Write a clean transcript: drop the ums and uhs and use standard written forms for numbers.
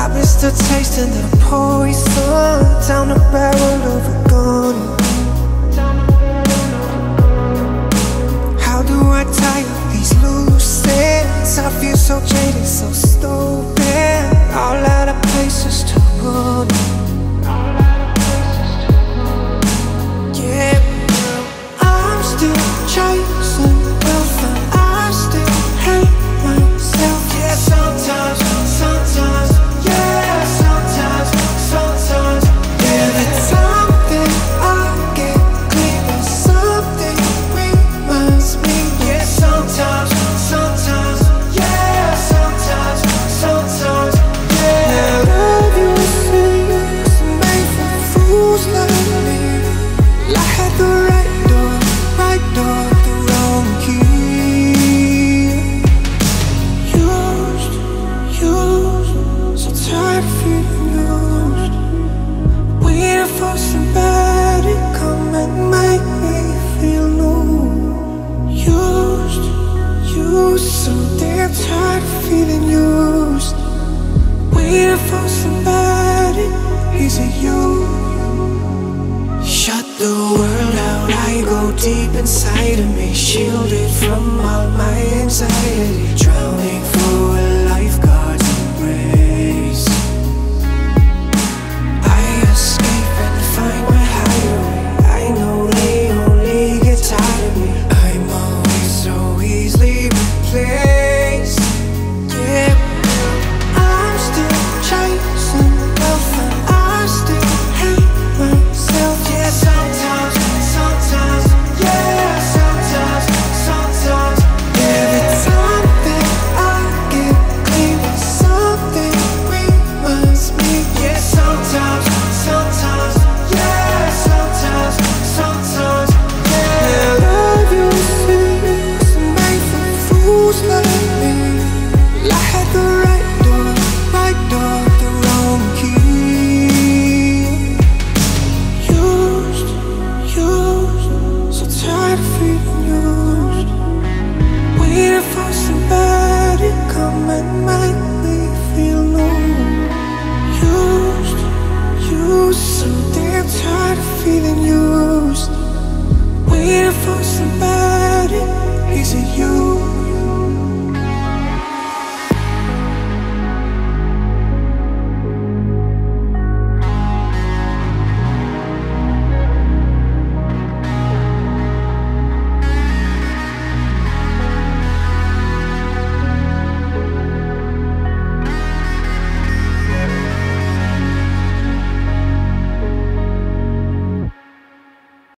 miss the taste of the poison down the barrel of a gun. How do I tie up these loose ends? I feel so jaded, so stupid. All out of places to run. Yeah, I'm still chasing wealth and I still hate myself. Yeah, sometimes, yeah, sometimes. Every time that I get clean, something reminds me. Yeah, sometimes, yeah, sometimes. Yeah, love you is made for fools like me. I had the right door, the wrong key. Used, so tired of feeling used. Waiting for somebody to come and make me feel new. Used, so damn tired of feeling used. Waiting for somebody, is it you? Shut the world out, I go deep inside of me, shielded from all my anxiety, drowning for a lifeguard's embrace. I escape and find my hideaway. I know they only get tired of me. I'm always so easily replaced. Yeah, I'm still chasing wealth and I still hate myself. Yeah, sometimes, yeah, sometimes. Every time that I get clean, something reminds me. Yeah, sometimes, yeah, sometimes. Yeah, love you is made for fools like me. I had the right door, the wrong key. Used, so tired of feeling used. Waiting for somebody to come and make me feel new. Used, so damn tired of feeling used. Waiting for somebody, is it you?